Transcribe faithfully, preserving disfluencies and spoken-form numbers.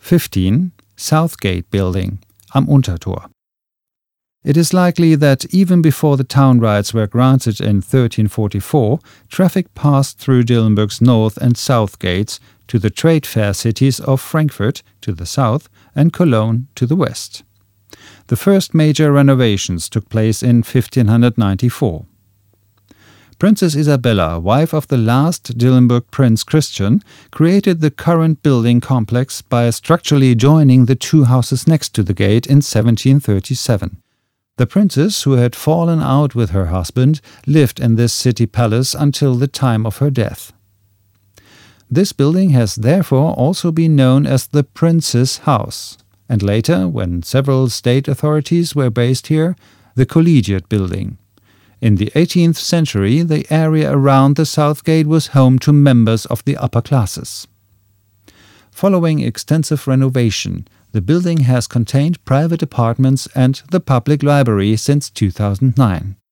fifteen. Southgate Building, am Untertor. It is likely that even before the town rights were granted in thirteen forty-four, traffic passed through Dillenburg's north and south gates to the trade fair cities of Frankfurt to the south and Cologne to the west. The first major renovations took place in fifteen ninety-four. Princess Isabella, wife of the last Dillenburg Prince Christian, created the current building complex by structurally joining the two houses next to the gate in seventeen thirty-seven. The princess, who had fallen out with her husband, lived in this city palace until the time of her death. This building has therefore also been known as the Prince's House, and later, when several state authorities were based here, the Collegiate Building. In the eighteenth century, the area around the South Gate was home to members of the upper classes. Following extensive renovation, the building has contained private apartments and the public library since two thousand nine.